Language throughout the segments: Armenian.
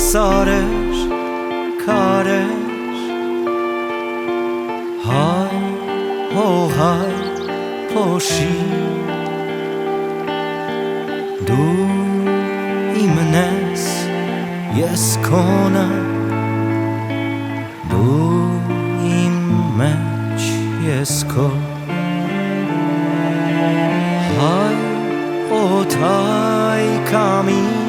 սարեր, քարեր, հայ, հողայ, փոշի, դու իմն ես, ես քոնը, դու իմ մեջ, ես քո, հայ, օդայ կամին,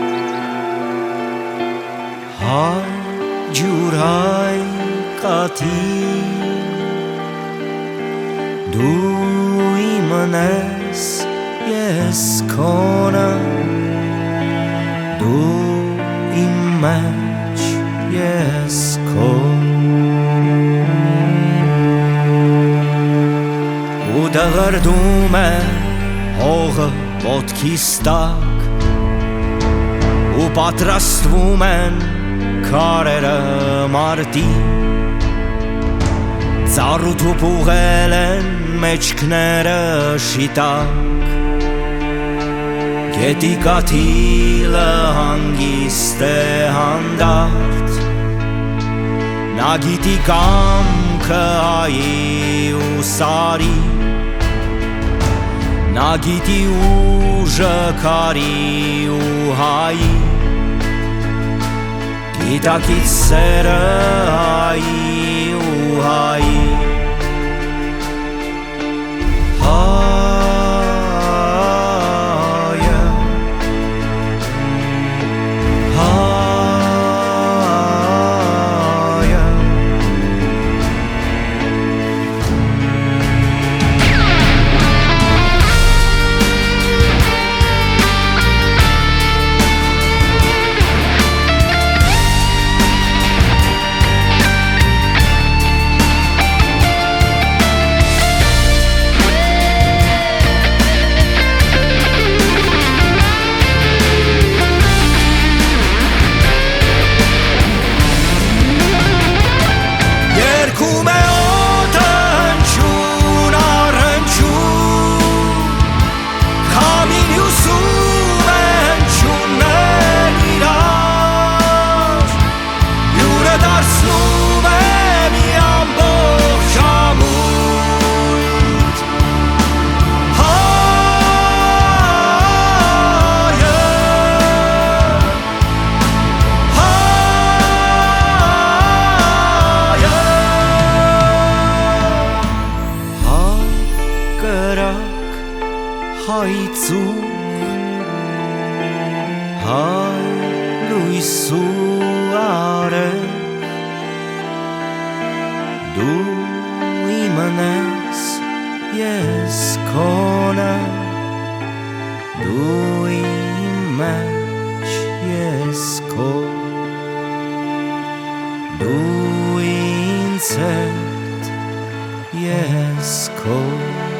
հայ, ջուրայ կատին, դու իմն ես, ես քոնը, դու իմ մեջ, ես քո, ու դղրդում է հողը ոտքիս տակ, ու պատրաստվում են քարերը մարտի, ծառ ու թուփ ուղղել են մեջքները շիտակ, գետի կաթիլը հանգիստ է հանդարտ, նա գիտի կամքը հայի ու սարի, նա գիտի ուժը քարի ու հայի, գիտակից սերը հայի ու հայի, հայցուղ, հայ լույսու արև, դու իմն ես, ես քոնը, դու իմ մեջ, ես քո, դու ինձ հետ, ես քո